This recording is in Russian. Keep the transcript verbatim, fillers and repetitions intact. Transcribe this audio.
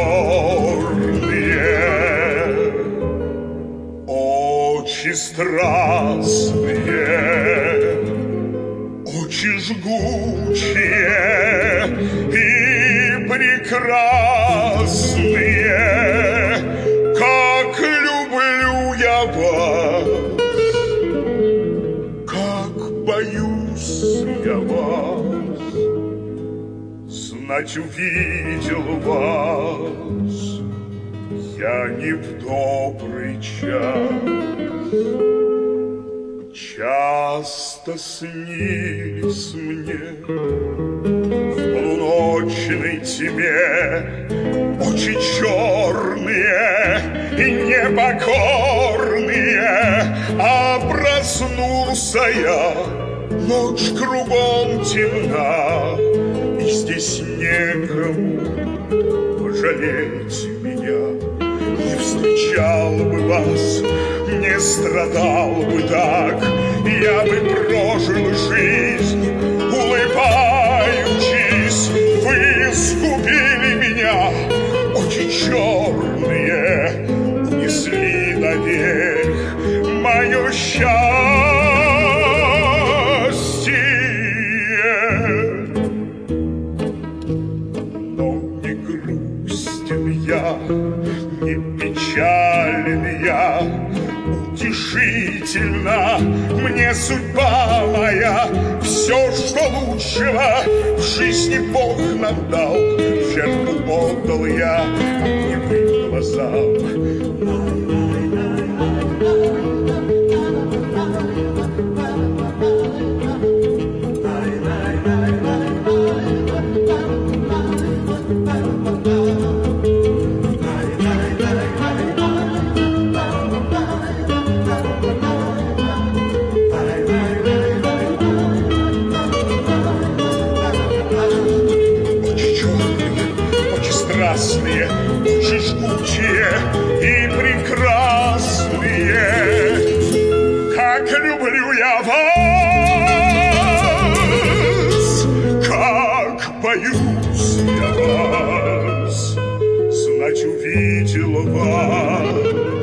черные, очи страстные, очи жгучие и прекрасные, как люблю я вас, как боюсь я вас. Знать увидел вас я не в добрый час. Часто снились мне в полуночной тьме очи черные и непокорные, а проснулся я, ночь кругом темна, и здесь некому пожалеть меня. Не встречал бы вас, не страдал бы так, я бы прожил жизнь, улыбаючись. Вы искупили меня, очи черные унесли наверх мое счастье. Но не грустен я, не печален я, утешительно мне судьба моя. Все, что лучшего в жизни Бог нам дал, в жертву отдал я огневым глазам. Красные, очи жгучие и прекрасные, как люблю я вас, как боюсь я вас. Знать увидел вас